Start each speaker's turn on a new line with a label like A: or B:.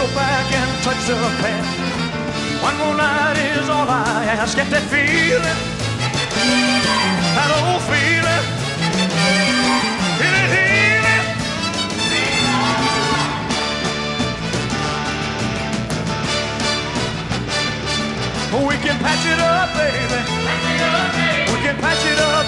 A: back and touch the past. One more night is all I ask. Get that feeling, that old feeling. Feel it healing. We can patch it up, baby. We can patch it up,